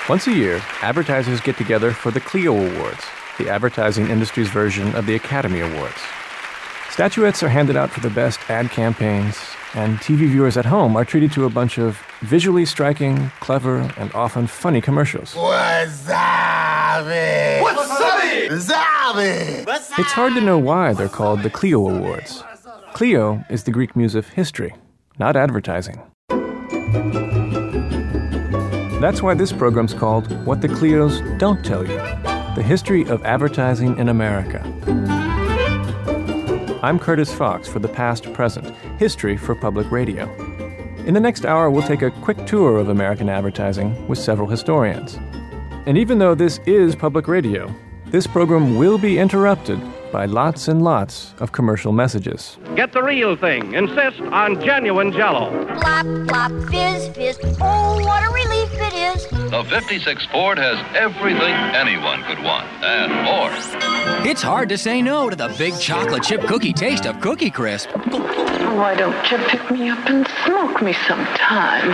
Once a year, advertisers get together for the Clio Awards, the advertising industry's version of the Academy Awards. Statuettes are handed out for the best ad campaigns, and TV viewers at home are treated to a bunch of visually striking, clever, and often funny commercials. Wasabi! Wasabi! Wasabi! It's hard to know why they're called the Clio Awards. Clio is the Greek muse of history, not advertising. That's why this program's called What the Clios Don't Tell You, the history of advertising in America. I'm Curtis Fox for The Past Present, History for Public Radio. In the next hour, we'll take a quick tour of American advertising with several historians. And even though this is public radio, this program will be interrupted by lots and lots of commercial messages. Get the real thing. Insist on genuine Jell-O. Plop, plop, fizz, fizz. Oh, what a relief it is. The 56 Ford has everything anyone could want and more. It's hard to say no to the big chocolate chip cookie taste of Cookie Crisp. Why don't you pick me up and smoke me sometime?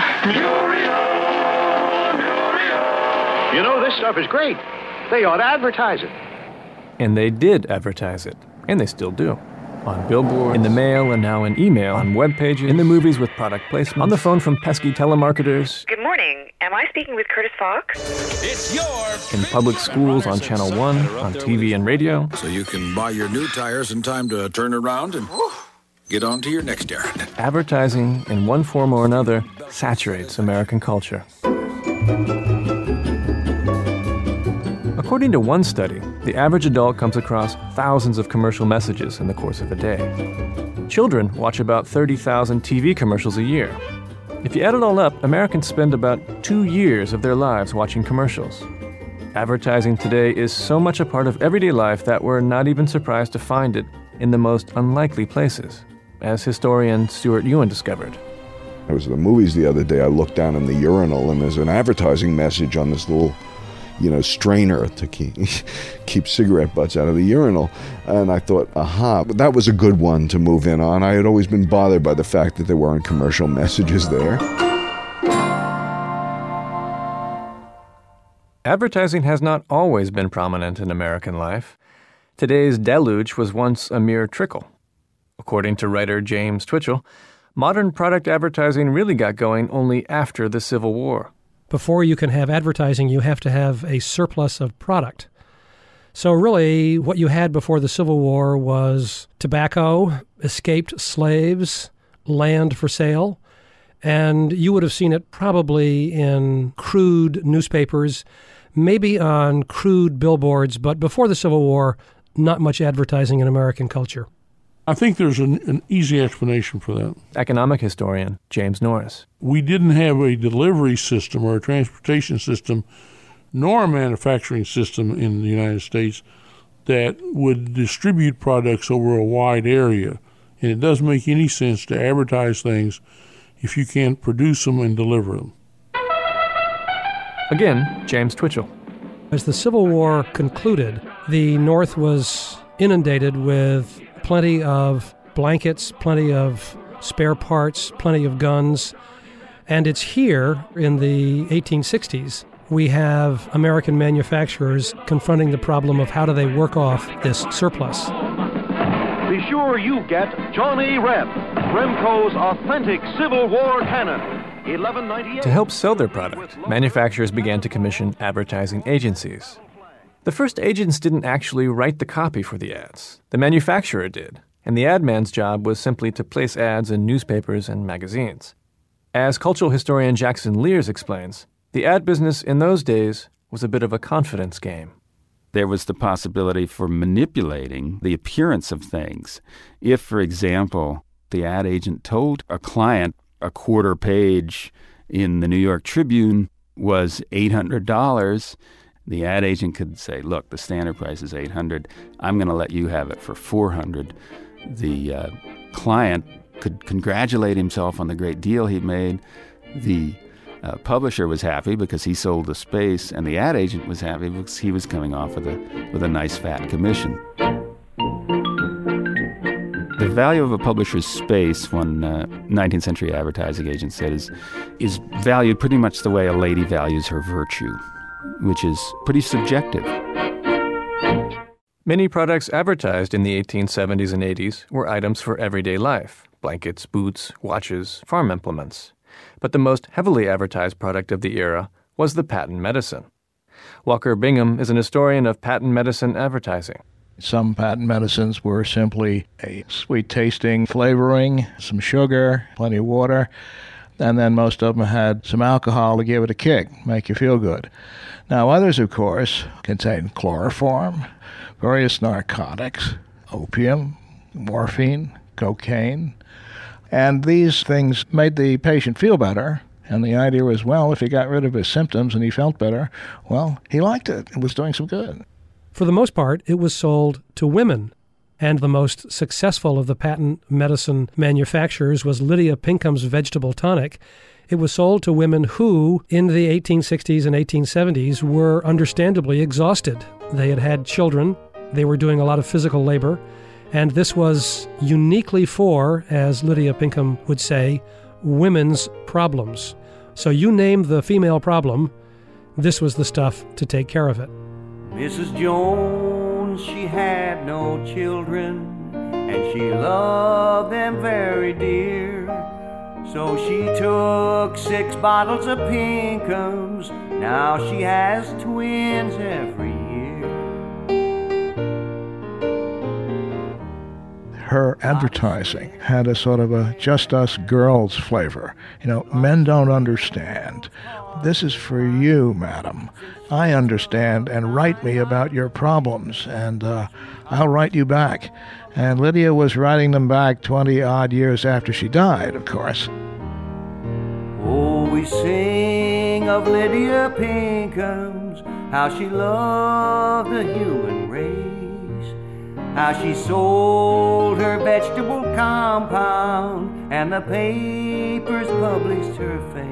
You know, this stuff is great. They ought to advertise it. And they did advertise it, and they still do. On billboards, in the mail, and now in email, on web pages, in the movies with product placement, on the phone from pesky telemarketers. Good morning. Am I speaking with Curtis Fox? It's your In public schools, on Channel 1, on TV and radio. So you can buy your new tires in time to turn around and get on to your next errand. Advertising, in one form or another, saturates American culture. According to one study, the average adult comes across thousands of commercial messages in the course of a day. Children watch about 30,000 TV commercials a year. If you add it all up, Americans spend about 2 years of their lives watching commercials. Advertising today is so much a part of everyday life that we're not even surprised to find it in the most unlikely places, as historian Stuart Ewan discovered. I was at the movies the other day. I looked down in the urinal, and there's an advertising message on this little strainer to keep cigarette butts out of the urinal. And I thought, but that was a good one to move in on. I had always been bothered by the fact that there weren't commercial messages there. Advertising has not always been prominent in American life. Today's deluge was once a mere trickle. According to writer James Twitchell, modern product advertising really got going only after the Civil War. Before you can have advertising, you have to have a surplus of product. So really, what you had before the Civil War was tobacco, escaped slaves, land for sale, and you would have seen it probably in crude newspapers, maybe on crude billboards, but before the Civil War, not much advertising in American culture. I think there's an easy explanation for that. Economic historian James Norris. We didn't have a delivery system or a transportation system, nor a manufacturing system in the United States that would distribute products over a wide area. And it doesn't make any sense to advertise things if you can't produce them and deliver them. Again, James Twitchell. As the Civil War concluded, the North was inundated with plenty of blankets, plenty of spare parts, plenty of guns. And it's here in the 1860s we have American manufacturers confronting the problem of how do they work off this surplus. Be sure you get Johnny Reb, Remco's authentic Civil War cannon. 1198. To help sell their product, manufacturers began to commission advertising agencies. The first agents didn't actually write the copy for the ads. The manufacturer did, and the ad man's job was simply to place ads in newspapers and magazines. As cultural historian Jackson Lears explains, the ad business in those days was a bit of a confidence game. There was the possibility for manipulating the appearance of things. If, for example, the ad agent told a client a quarter page in the New York Tribune was $800, the ad agent could say, look, the standard price is $800. I'm going to let you have it for $400. The client could congratulate himself on the great deal he'd made. The publisher was happy because he sold the space, and the ad agent was happy because he was coming off with a nice fat commission. The value of a publisher's space, one 19th century advertising agent said, is valued pretty much the way a lady values her virtue. which is pretty subjective. Many products advertised in the 1870s and 80s were items for everyday life: blankets, boots, watches, farm implements. But the most heavily advertised product of the era was the patent medicine. Walker Bingham is an historian of patent medicine advertising. Some patent medicines were simply a sweet-tasting flavoring, some sugar, plenty of water, and then most of them had some alcohol to give it a kick, make you feel good. Now, others, of course, contained chloroform, various narcotics, opium, morphine, cocaine, and these things made the patient feel better. And the idea was, well, if he got rid of his symptoms and he felt better, well, he liked it. It was doing some good. For the most part, it was sold to women. And the most successful of the patent medicine manufacturers was Lydia Pinkham's vegetable tonic. It was sold to women who, in the 1860s and 1870s, were understandably exhausted. They had had children. They were doing a lot of physical labor. And this was uniquely for, as Lydia Pinkham would say, women's problems. So you name the female problem, this was the stuff to take care of it. Mrs. Jones, she had no children, and she loved them very dear. So she took 6 bottles of Pinkham's. Now she has twins every year. Her advertising had a sort of a just us girls flavor. You know, men don't understand. This is for you, madam. I understand, and write me about your problems, and I'll write you back. And Lydia was writing them back 20-odd years after she died, of course. Oh, we sing of Lydia Pinkham's, how she loved the human race, how she sold her vegetable compound, and the papers published her face.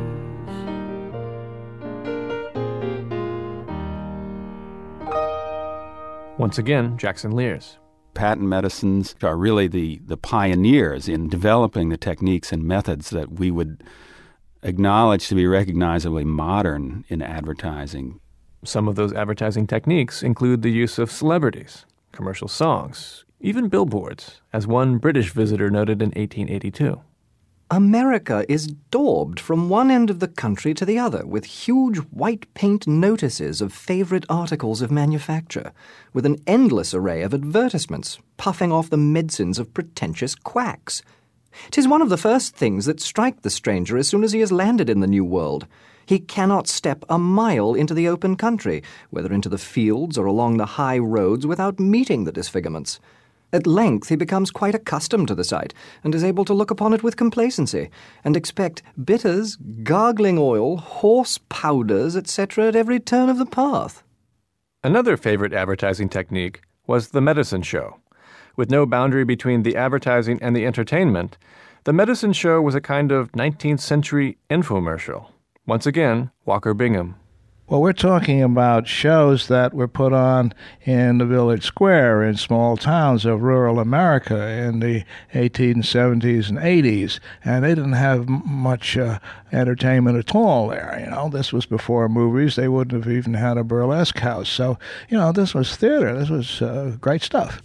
Once again, Jackson Lears. Patent medicines are really the pioneers in developing the techniques and methods that we would acknowledge to be recognizably modern in advertising. Some of those advertising techniques include the use of celebrities, commercial songs, even billboards, as one British visitor noted in 1882. America is daubed from one end of the country to the other with huge white paint notices of favorite articles of manufacture, with an endless array of advertisements puffing off the medicines of pretentious quacks. 'Tis one of the first things that strike the stranger as soon as he has landed in the New World. He cannot step a mile into the open country, whether into the fields or along the high roads, without meeting the disfigurements. At length he becomes quite accustomed to the sight, and is able to look upon it with complacency, and expect bitters, gargling oil, horse powders, etc. at every turn of the path. Another favorite advertising technique was the medicine show. With no boundary between the advertising and the entertainment, the medicine show was a kind of 19th century infomercial. Once again, Walker Bingham. Well, we're talking about shows that were put on in the village square in small towns of rural America in the 1870s and 80s, and they didn't have much entertainment at all there. You know, this was before movies. They wouldn't have even had a burlesque house. So, you know, this was theater. This was great stuff.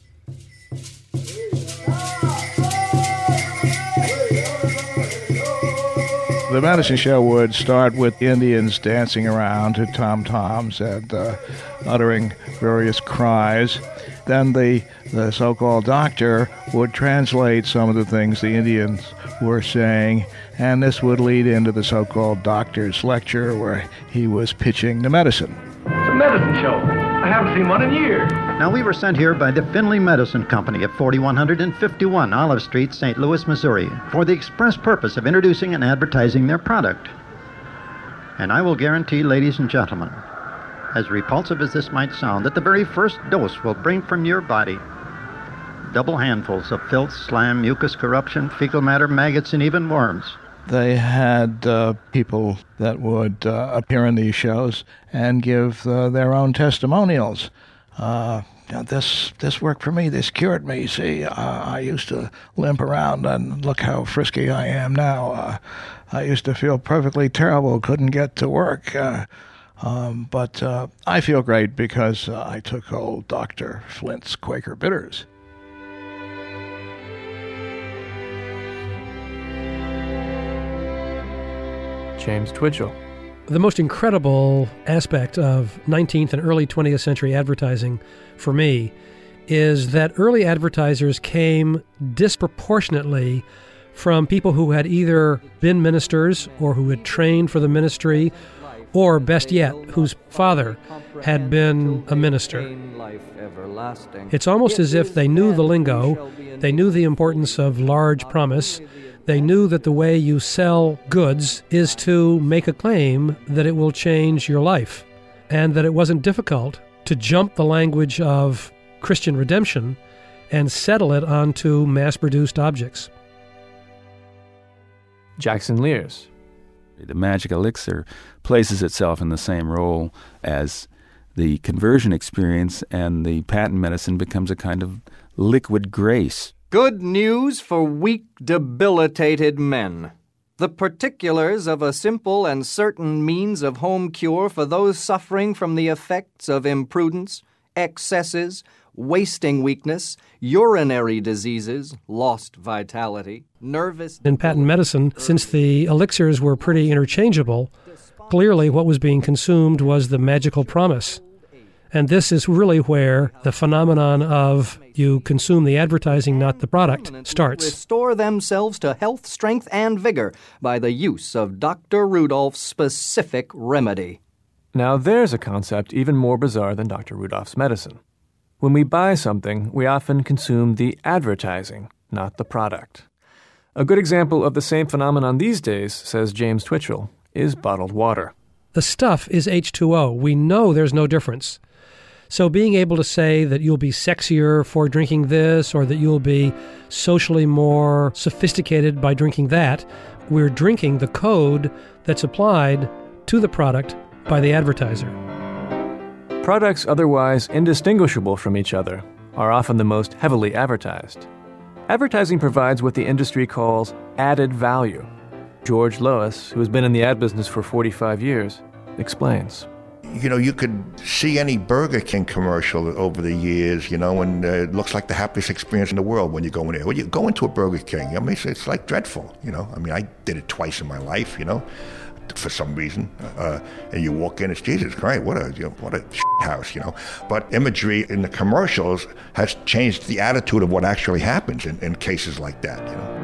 The medicine show would start with Indians dancing around to tom-toms and uttering various cries. Then the so-called doctor would translate some of the things the Indians were saying, and this would lead into the so-called doctor's lecture where he was pitching the medicine. It's a medicine show. I haven't seen one in years. Now, we were sent here by the Finley Medicine Company at 4151 Olive Street, St. Louis, Missouri, for the express purpose of introducing and advertising their product. And I will guarantee, ladies and gentlemen, as repulsive as this might sound, that the very first dose will bring from your body double handfuls of filth, slime, mucus, corruption, fecal matter, maggots, and even worms. They had people that would appear in these shows and give their own testimonials. This worked for me. This cured me. See, I used to limp around, and look how frisky I am now. I used to feel perfectly terrible. Couldn't get to work. But I feel great because I took old Dr. Flint's Quaker Bitters. James Twitchell. The most incredible aspect of 19th and early 20th century advertising for me is that early advertisers came disproportionately from people who had either been ministers or who had trained for the ministry, or best yet, whose father had been a minister. It's almost as if they knew the lingo, they knew the importance of large promise, they knew that the way you sell goods is to make a claim that it will change your life, and that it wasn't difficult to jump the language of Christian redemption and settle it onto mass-produced objects. Jackson Lears. The magic elixir places itself in the same role as the conversion experience, and the patent medicine becomes a kind of liquid grace. Good news for weak, debilitated men. The particulars of a simple and certain means of home cure for those suffering from the effects of imprudence, excesses, wasting weakness, urinary diseases, lost vitality, nervous... In patent medicine, since the elixirs were pretty interchangeable, clearly what was being consumed was the magical promise. And this is really where the phenomenon of you consume the advertising, not the product, starts. Restore themselves to health, strength, and vigor by the use of Dr. Rudolph's specific remedy. Now there's a concept even more bizarre than Dr. Rudolph's medicine. When we buy something, we often consume the advertising, not the product. A good example of the same phenomenon these days, says James Twitchell, is bottled water. The stuff is H2O. We know there's no difference. So being able to say that you'll be sexier for drinking this, or that you'll be socially more sophisticated by drinking that, we're drinking the code that's applied to the product by the advertiser. Products otherwise indistinguishable from each other are often the most heavily advertised. Advertising provides what the industry calls added value. George Lois, who has been in the ad business for 45 years, explains. You know, you could see any Burger King commercial over the years, and it looks like the happiest experience in the world when you go in there. When you go into a Burger King, it's like dreadful, I did it twice in my life, for some reason. And you walk in, it's Jesus Christ, what a house, But imagery in the commercials has changed the attitude of what actually happens in cases like that,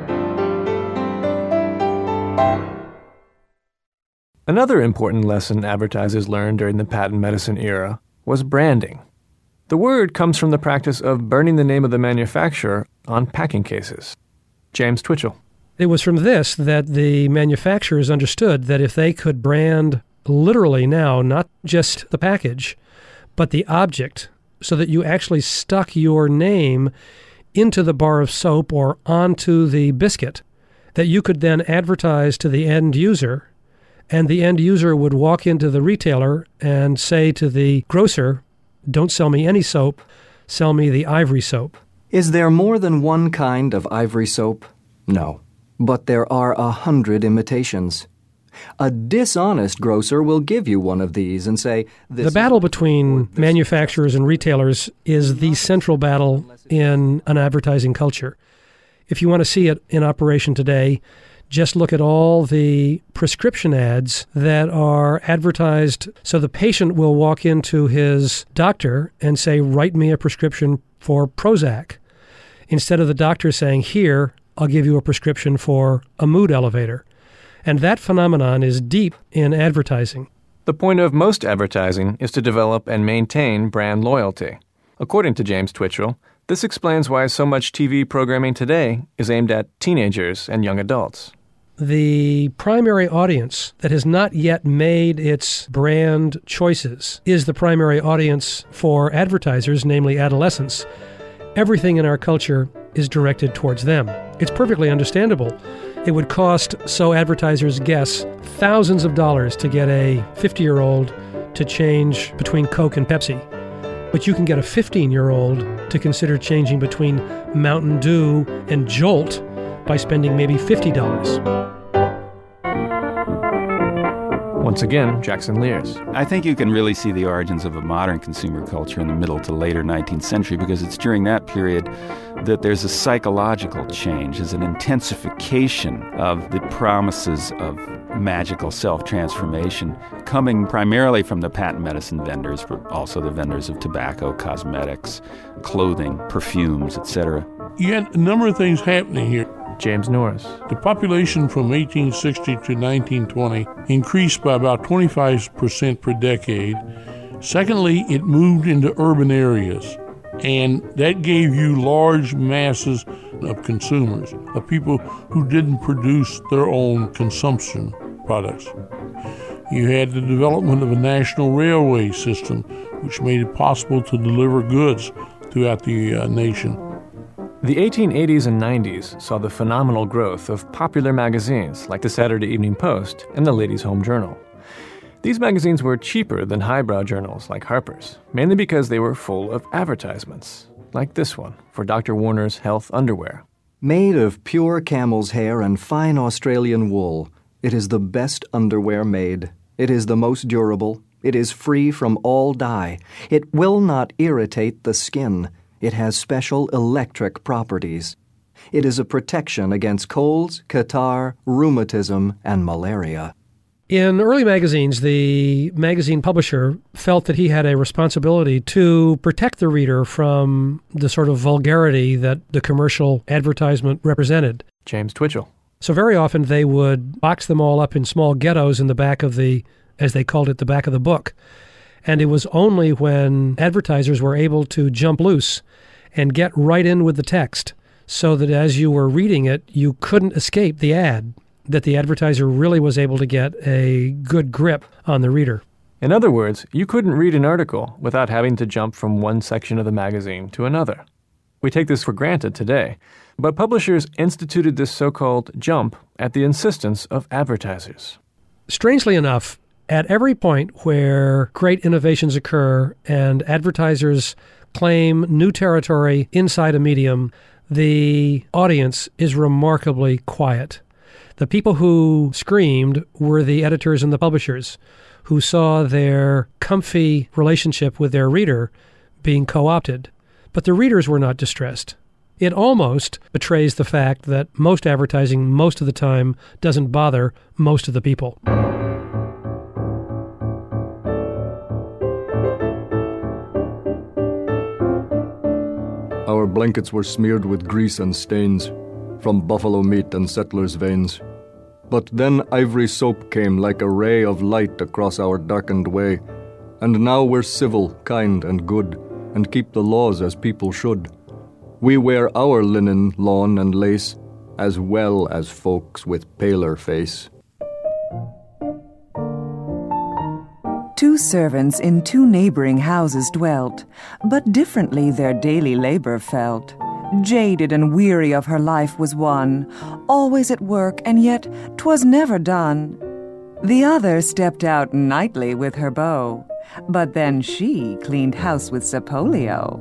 Another important lesson advertisers learned during the patent medicine era was branding. The word comes from the practice of burning the name of the manufacturer on packing cases. James Twitchell. It was from this that the manufacturers understood that if they could brand literally now, not just the package, but the object, so that you actually stuck your name into the bar of soap or onto the biscuit, that you could then advertise to the end user, and the end user would walk into the retailer and say to the grocer, "Don't sell me any soap, sell me the ivory soap." Is there more than one kind of ivory soap? No, but there are 100 imitations. A dishonest grocer will give you one of these and say, the battle between manufacturers and retailers is the central battle in an advertising culture. If you want to see it in operation today, just look at all the prescription ads that are advertised. So the patient will walk into his doctor and say, "Write me a prescription for Prozac," instead of the doctor saying, "Here, I'll give you a prescription for a mood elevator." And that phenomenon is deep in advertising. The point of most advertising is to develop and maintain brand loyalty. According to James Twitchell, this explains why so much TV programming today is aimed at teenagers and young adults. The primary audience that has not yet made its brand choices is the primary audience for advertisers, namely adolescents. Everything in our culture is directed towards them. It's perfectly understandable. It would cost, so advertisers guess, thousands of dollars to get a 50-year-old to change between Coke and Pepsi. But you can get a 15-year-old to consider changing between Mountain Dew and Jolt by spending maybe $50. Once again, Jackson Lears. I think you can really see the origins of a modern consumer culture in the middle to later 19th century, because it's during that period that there's a psychological change, there's an intensification of the promises of magical self-transformation, coming primarily from the patent medicine vendors, but also the vendors of tobacco, cosmetics, clothing, perfumes, etc. You had a number of things happening here. James Norris. The population from 1860 to 1920 increased by about 25% per decade. Secondly, it moved into urban areas, and that gave you large masses of consumers, of people who didn't produce their own consumption products. You had the development of a national railway system, which made it possible to deliver goods throughout the nation. The 1880s and 90s saw the phenomenal growth of popular magazines like the Saturday Evening Post and the Ladies' Home Journal. These magazines were cheaper than highbrow journals like Harper's, mainly because they were full of advertisements, like this one for Dr. Warner's Health Underwear. Made of pure camel's hair and fine Australian wool, it is the best underwear made. It is the most durable. It is free from all dye. It will not irritate the skin. It has special electric properties. It is a protection against colds, catarrh, rheumatism, and malaria. In early magazines, the magazine publisher felt that he had a responsibility to protect the reader from the sort of vulgarity that the commercial advertisement represented. James Twitchell. So very often they would box them all up in small ghettos in the back of the, as they called it, the back of the book. And it was only when advertisers were able to jump loose and get right in with the text so that as you were reading it, you couldn't escape the ad, that the advertiser really was able to get a good grip on the reader. In other words, you couldn't read an article without having to jump from one section of the magazine to another. We take this for granted today, but publishers instituted this so-called jump at the insistence of advertisers. Strangely enough, at every point where great innovations occur and advertisers claim new territory inside a medium, the audience is remarkably quiet. The people who screamed were the editors and the publishers, who saw their comfy relationship with their reader being co-opted. But the readers were not distressed. It almost betrays the fact that most advertising most of the time doesn't bother most of the people. Our blankets were smeared with grease and stains from buffalo meat and settlers' veins. But then ivory soap came like a ray of light across our darkened way, and now we're civil, kind, and good, and keep the laws as people should. We wear our linen, lawn, and lace, as well as folks with paler face. 2 servants in 2 neighboring houses dwelt, but differently their daily labor felt. Jaded and weary of her life was one, always at work, and yet 'twas never done. The other stepped out nightly with her beau, but then she cleaned house with Sapolio.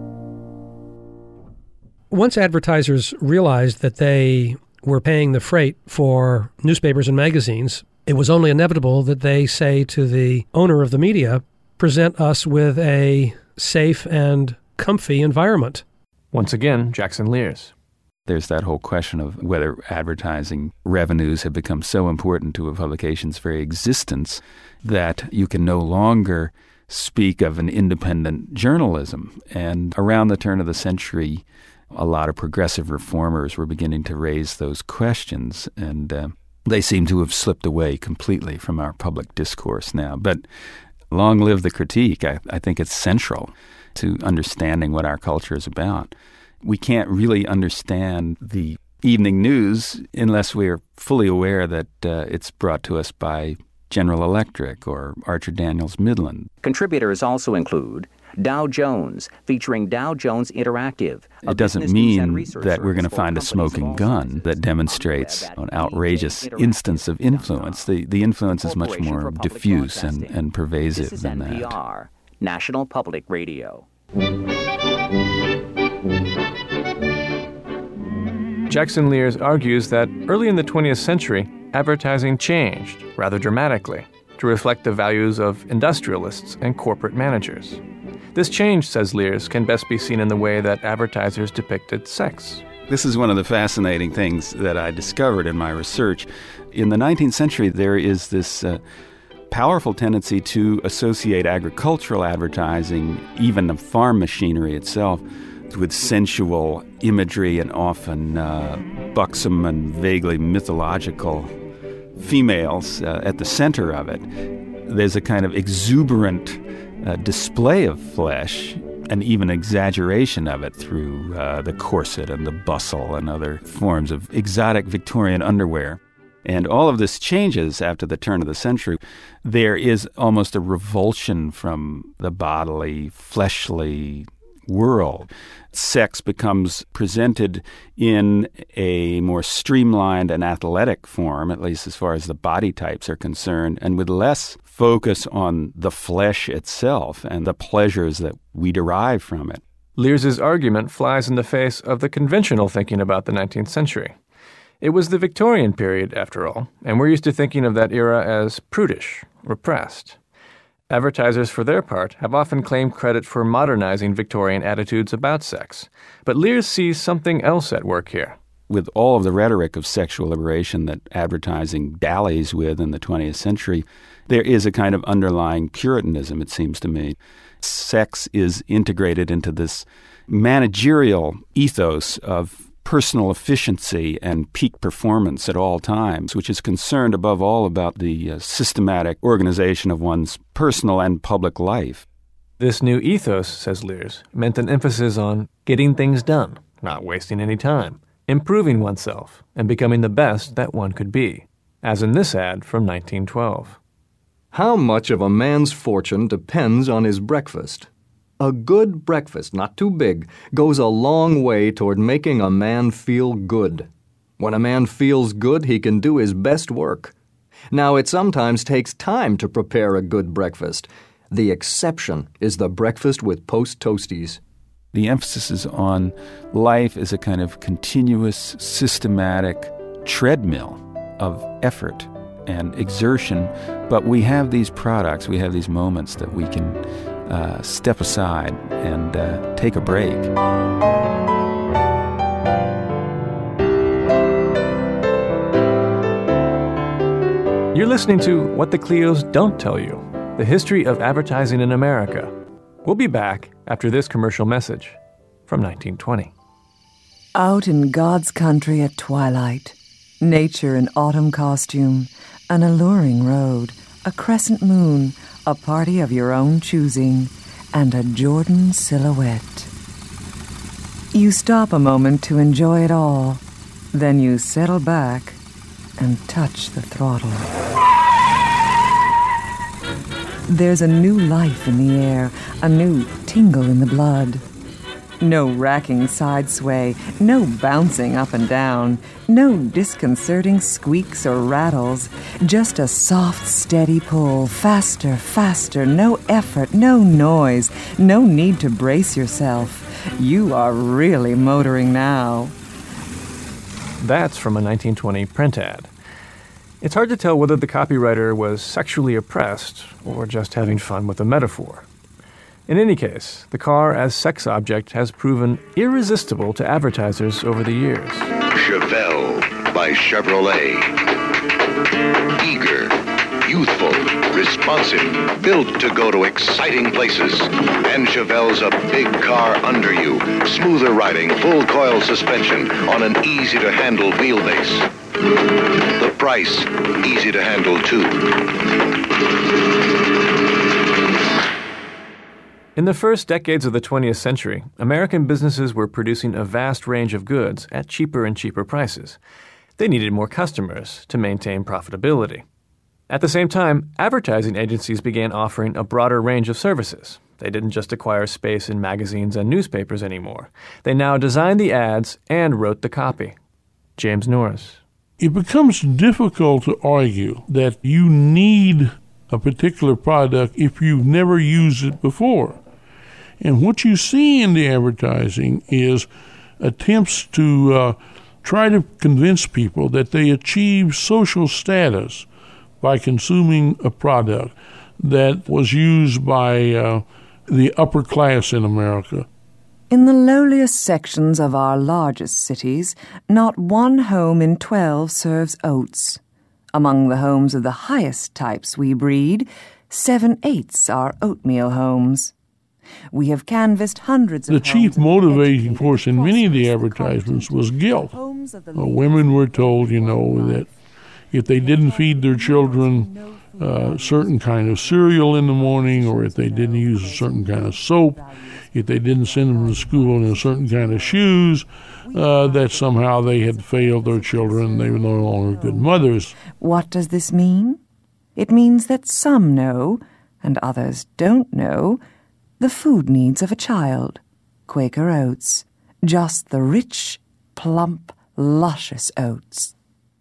Once advertisers realized that they were paying the freight for newspapers and magazines, it was only inevitable that they say to the owner of the media, present us with a safe and comfy environment. Once again, Jackson Lears. There's that whole question of whether advertising revenues have become so important to a publication's very existence that you can no longer speak of an independent journalism. And around the turn of the century, a lot of progressive reformers were beginning to raise those questions, and they seem to have slipped away completely from our public discourse now. But long live the critique. I think it's central to understanding what our culture is about. We can't really understand the evening news unless we're fully aware that it's brought to us by General Electric or Archer Daniels Midland. Contributors also include Dow Jones, featuring Dow Jones Interactive. It doesn't mean that we're going to find a smoking gun that demonstrates an outrageous instance of influence. The influence is much more diffuse and pervasive this is than NPR, that. National Public Radio. Jackson Lears argues that early in the 20th century, advertising changed rather dramatically. to reflect the values of industrialists and corporate managers. This change, says Lears, can best be seen in the way that advertisers depicted sex. This is one of the fascinating things that I discovered in my research. In the 19th century, there is this powerful tendency to associate agricultural advertising, even the farm machinery itself, with sensual imagery and often buxom and vaguely mythological females at the center of it. There's a kind of exuberant display of flesh and even exaggeration of it through the corset and the bustle and other forms of exotic Victorian underwear. And all of this changes after the turn of the century. There is almost a revulsion from the bodily, fleshly world. Sex becomes presented in a more streamlined and athletic form, at least as far as the body types are concerned, and with less focus on the flesh itself and the pleasures that we derive from it. Lears's argument flies in the face of the conventional thinking about the 19th century. It was the Victorian period, after all, and we're used to thinking of that era as prudish, repressed. Advertisers, for their part, have often claimed credit for modernizing Victorian attitudes about sex. But Lears sees something else at work here. With all of the rhetoric of sexual liberation that advertising dallies with in the 20th century, there is a kind of underlying Puritanism, it seems to me. Sex is integrated into this managerial ethos of personal efficiency and peak performance at all times, which is concerned above all about the systematic organization of one's personal and public life. This new ethos, says Lears, meant an emphasis on getting things done, not wasting any time, improving oneself, and becoming the best that one could be, as in this ad from 1912. How much of a man's fortune depends on his breakfast? A good breakfast, not too big, goes a long way toward making a man feel good. When a man feels good, he can do his best work. Now, it sometimes takes time to prepare a good breakfast. The exception is the breakfast with Post Toasties. The emphasis is on life as a kind of continuous, systematic treadmill of effort and exertion, but we have these products, we have these moments that we can step aside and take a break. You're listening to What the Cleos Don't Tell You, the history of advertising in America. We'll be back after this commercial message from 1920. Out in God's country at twilight, nature in autumn costume, an alluring road, a crescent moon, a party of your own choosing, and a Jordan silhouette. You stop a moment to enjoy it all, then you settle back and touch the throttle. There's a new life in the air, a new tingle in the blood. No racking side sway, no bouncing up and down, no disconcerting squeaks or rattles, just a soft, steady pull, faster, faster, no effort, no noise, no need to brace yourself. You are really motoring now. That's from a 1920 print ad. It's hard to tell whether the copywriter was sexually oppressed or just having fun with a metaphor. In any case, the car as sex object has proven irresistible to advertisers over the years. Chevelle by Chevrolet. Eager, youthful, responsive, built to go to exciting places. And Chevelle's a big car under you, smoother riding, full coil suspension on an easy-to-handle wheelbase. The price, easy to handle too. In the first decades of the 20th century, American businesses were producing a vast range of goods at cheaper and cheaper prices. They needed more customers to maintain profitability. At the same time, advertising agencies began offering a broader range of services. They didn't just acquire space in magazines and newspapers anymore. They now designed the ads and wrote the copy. James Norris. It becomes difficult to argue that you need a particular product if you've never used it before. And what you see in the advertising is attempts to try to convince people that they achieve social status by consuming a product that was used by the upper class in America. In the lowliest sections of our largest cities, not one home in 12 serves oats. Among the homes of the highest types we breed, 7/8 are oatmeal homes. We have canvassed hundreds of The chief motivating force in many of the advertisements was guilt. Women were told, that if they didn't feed their children a certain kind of cereal in the morning, or if they didn't use a certain kind of soap, if they didn't send them to school in a certain kind of shoes, that somehow they had failed their children, they were no longer good mothers. What does this mean? It means that some know, and others don't know, the food needs of a child. Quaker Oats. Just the rich, plump, luscious oats.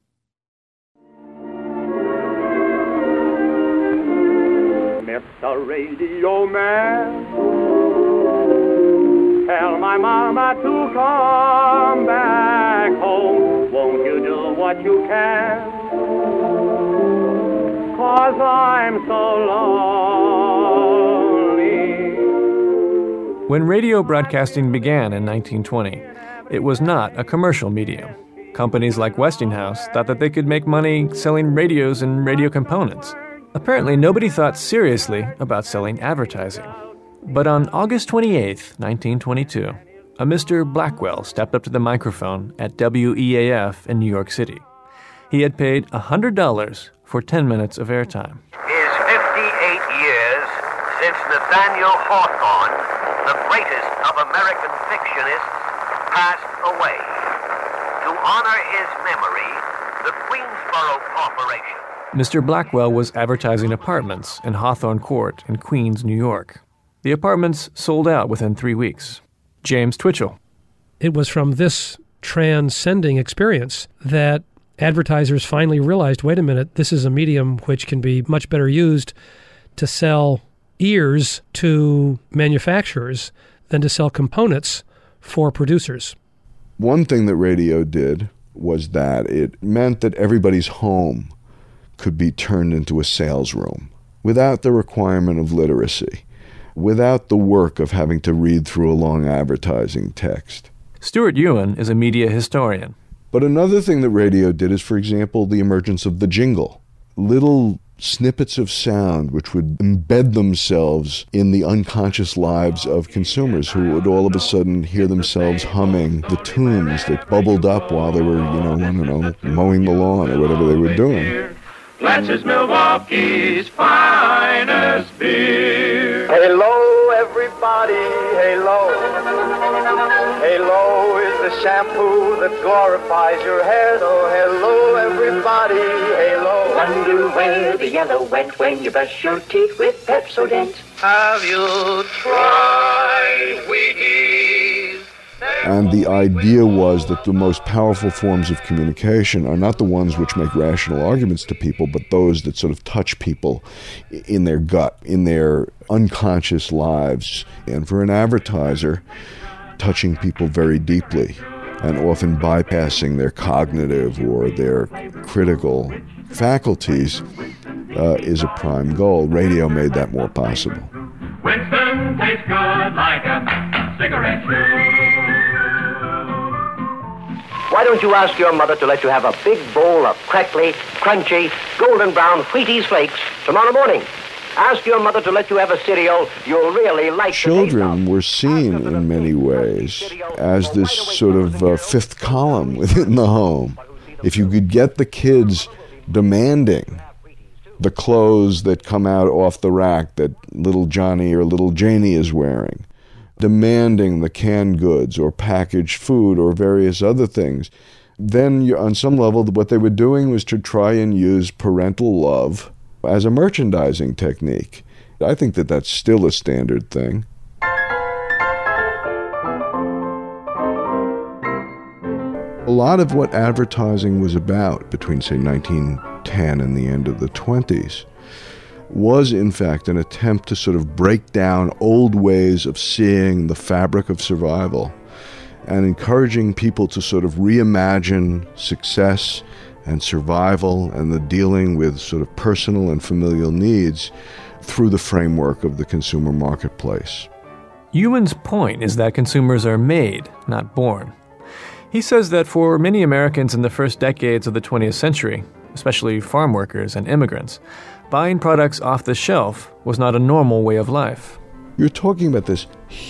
Mr. Radio Man, tell my mama to come back home. Won't you do what you can? 'Cause I'm so lonely. When radio broadcasting began in 1920, it was not a commercial medium. Companies like Westinghouse thought that they could make money selling radios and radio components. Apparently, nobody thought seriously about selling advertising. But on August 28, 1922, a Mr. Blackwell stepped up to the microphone at WEAF in New York City. He had paid $100 for 10 minutes of airtime. Is 58 years since Nathaniel Hawthorne, the greatest of American fictionists, passed away. To honor his memory, the Queensboro Corporation. Mr. Blackwell was advertising apartments in Hawthorne Court in Queens, New York. The apartments sold out within 3 weeks. James Twitchell. It was from this transcending experience that advertisers finally realized, wait a minute, this is a medium which can be much better used to sell ears to manufacturers than to sell components for producers. One thing that radio did was that it meant that everybody's home could be turned into a sales room without the requirement of literacy, without the work of having to read through a long advertising text. Stuart Ewan is a media historian. But another thing that radio did is, for example, the emergence of the jingle. Little snippets of sound which would embed themselves in the unconscious lives of consumers who would all of a sudden hear themselves humming the tunes that bubbled up while they were, mowing the lawn or whatever they were doing. Lance's Milwaukee's finest beer. Hello, everybody, hello. Hello is the shampoo that glorifies your hair. So hello, everybody, hello. Wonder where the yellow went when you brush your teeth with Pepsodent. Have you tried Wheaties? And the idea was that the most powerful forms of communication are not the ones which make rational arguments to people, but those that sort of touch people in their gut, in their unconscious lives. And for an advertiser, touching people very deeply and often bypassing their cognitive or their critical faculties is a prime goal. Radio made that more possible. Winston tastes good like a cigarette chew. Why don't you ask your mother to let you have a big bowl of crackly, crunchy, golden brown Wheaties flakes tomorrow morning? Ask your mother to let you have a cereal you'll really like. Children were seen in many ways as this sort of fifth column within the home. If you could get the kids demanding the clothes that come out off the rack that little Johnny or little Janie is wearing, demanding the canned goods or packaged food or various other things, then on some level what they were doing was to try and use parental love as a merchandising technique. I think that that's still a standard thing. A lot of what advertising was about between, say, 1910 and the end of the 20s was, in fact, an attempt to sort of break down old ways of seeing the fabric of survival and encouraging people to sort of reimagine success and survival and the dealing with sort of personal and familial needs through the framework of the consumer marketplace. Ewan's point is that consumers are made, not born. He says that for many Americans in the first decades of the 20th century, especially farm workers and immigrants, buying products off the shelf was not a normal way of life. You're talking about this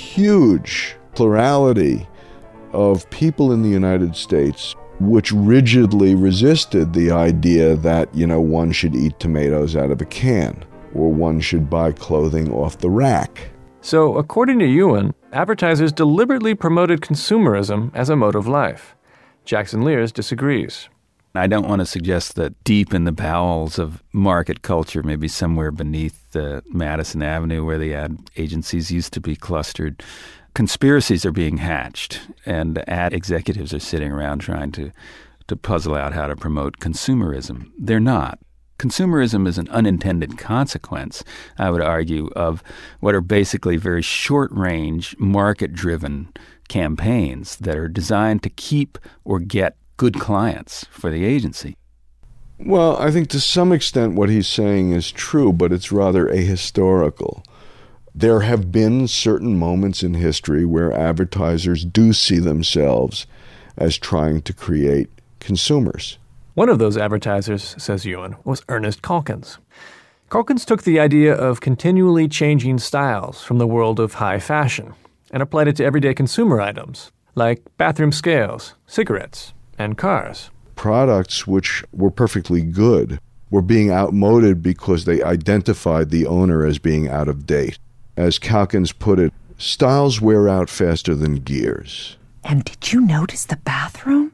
huge plurality of people in the United States which rigidly resisted the idea that, one should eat tomatoes out of a can or one should buy clothing off the rack. So, according to Ewan, advertisers deliberately promoted consumerism as a mode of life. Jackson Lears disagrees. I don't want to suggest that deep in the bowels of market culture, maybe somewhere beneath the Madison Avenue where the ad agencies used to be clustered, conspiracies are being hatched, and ad executives are sitting around trying to puzzle out how to promote consumerism. They're not. Consumerism is an unintended consequence, I would argue, of what are basically very short-range, market-driven campaigns that are designed to keep or get good clients for the agency. Well, I think to some extent what he's saying is true, but it's rather ahistorical. There have been certain moments in history where advertisers do see themselves as trying to create consumers. One of those advertisers, says Ewan, was Ernest Calkins. Calkins took the idea of continually changing styles from the world of high fashion and applied it to everyday consumer items, like bathroom scales, cigarettes, and cars. Products which were perfectly good were being outmoded because they identified the owner as being out of date. As Calkins put it, styles wear out faster than gears. And did you notice the bathroom?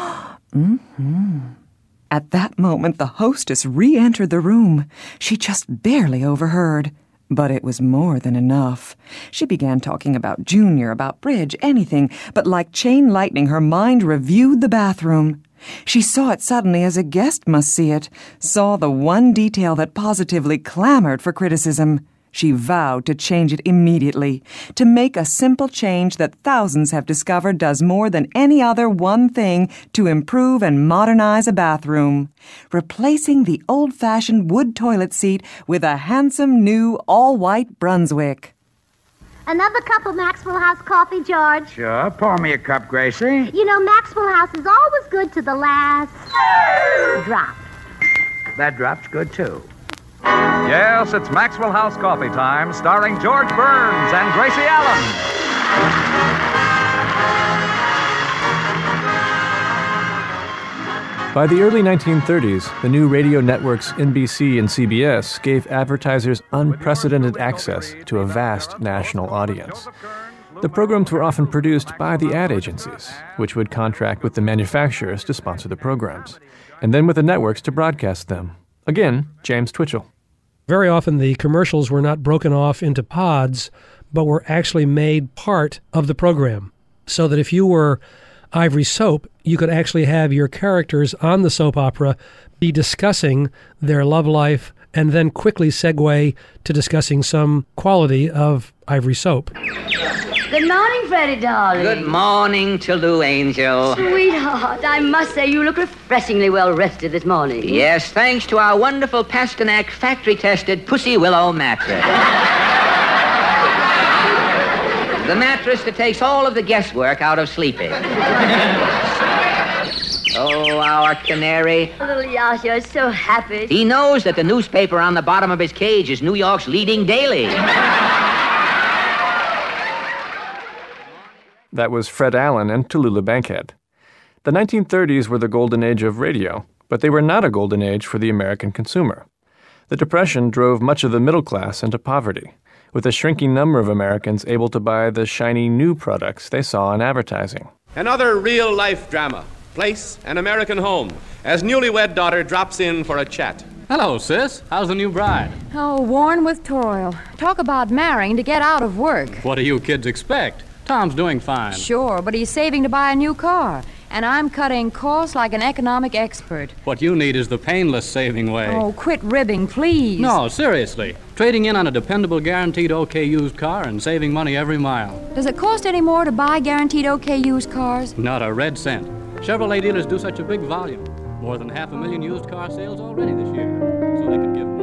Mm-hmm. At that moment, the hostess re-entered the room. She just barely overheard. But it was more than enough. She began talking about Junior, about bridge, anything, but like chain lightning, her mind reviewed the bathroom. She saw it suddenly as a guest must see it, saw the one detail that positively clamored for criticism. She vowed to change it immediately, to make a simple change that thousands have discovered does more than any other one thing to improve and modernize a bathroom. Replacing the old-fashioned wood toilet seat with a handsome new all-white Brunswick. Another cup of Maxwell House coffee, George? Sure. Pour me a cup, Gracie. You know, Maxwell House is always good to the last drop. That drop's good, too. Yes, it's Maxwell House Coffee Time, starring George Burns and Gracie Allen. By the early 1930s, the new radio networks NBC and CBS gave advertisers unprecedented access to a vast national audience. The programs were often produced by the ad agencies, which would contract with the manufacturers to sponsor the programs, and then with the networks to broadcast them. Again, James Twitchell. Very often the commercials were not broken off into pods, but were actually made part of the program. So that if you were Ivory Soap, you could actually have your characters on the soap opera be discussing their love life and then quickly segue to discussing some quality of Ivory Soap. Good morning, Freddie, darling. Good morning, Toulouse Angel. Sweetheart, I must say you look refreshingly well rested this morning. Yes, thanks to our wonderful Pasternak factory-tested Pussy Willow mattress. The mattress that takes all of the guesswork out of sleeping. Oh, our canary. Little Yasha is so happy. He knows that the newspaper on the bottom of his cage is New York's leading daily. That was Fred Allen and Tallulah Bankhead. The 1930s were the golden age of radio, but they were not a golden age for the American consumer. The Depression drove much of the middle class into poverty, with a shrinking number of Americans able to buy the shiny new products they saw in advertising. Another real-life drama, Place, an American Home, as newlywed daughter drops in for a chat. Hello, sis. How's the new bride? Oh, worn with toil. Talk about marrying to get out of work. What do you kids expect? Tom's doing fine. Sure, but he's saving to buy a new car. And I'm cutting costs like an economic expert. What you need is the painless saving way. Oh, quit ribbing, please. No, seriously. Trading in on a dependable, guaranteed OK used car and saving money every mile. Does it cost any more to buy guaranteed OK used cars? Not a red cent. Chevrolet dealers do such a big volume. More than 500,000 used car sales already this year. So they could give